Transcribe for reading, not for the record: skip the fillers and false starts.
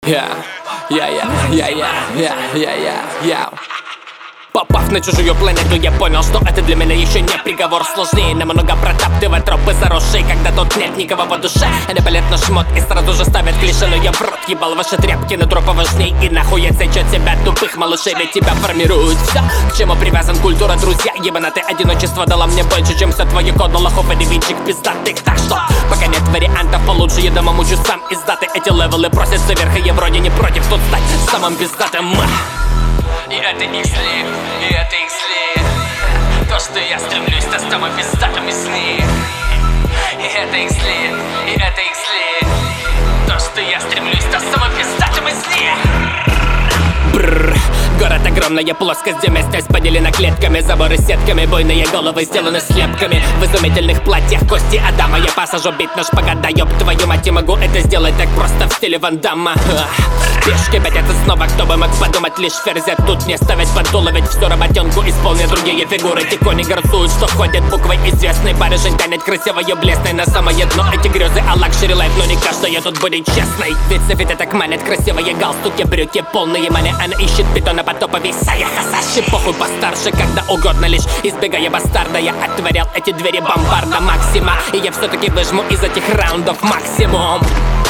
Попав на чужую планету, я понял, что это для меня еще не приговор. Сложнее намного протаптывать тропы заросшие, когда тут нет никого по душе. Они палят на шмот и сразу же ставят клише. Но я в рот ебал ваши тряпки, но тропа важней. И нахуй отсечет тебя, тупых малышей, ведь тебя формирует все, к чему привязан культура, друзья. Ебанатое одиночество дало мне больше, чем все твои коды лохов и девичек пиздатых. Так что, пока нет вариантов получше, я дома мучу сам из даты. Эти левелы просятся вверх, и я вроде не против тут стать самым пиздатым. И это их слив, и это их слив. То, что я стремлюсь, то самым пиздатым из них. И это их слив, и это их слив. То, что я стремлюсь, то самым пиздатым из них. Бррр. Город огромная плоскость, где местность поделена клетками. Заборы сетками, бойные головы сделаны слепками. В изумительных платьях кости Адама я посажу бить на шпагат. Да ёб твою мать, я могу это сделать так просто в стиле Ван Дамма. Пешки пятятся снова, кто бы мог подумать, лишь ферзя тут не ставить под дуло. Ведь всю работенку исполнят другие фигуры. Тикони горцуют, что ходят буквой известной. Барышень тянет красивое блесной на самое дно. Эти грезы о лакшери лайф, но не каждая тут будет честной. Ведь Софита так манит, красивые галстуки, брюки полные мани. Она ищет бетона по топовей Сая Хасаши. Похуй постарше, когда угодно, лишь избегая бастарда. Я отворял эти двери бомбарда Максима, и я все-таки выжму из этих раундов максимум.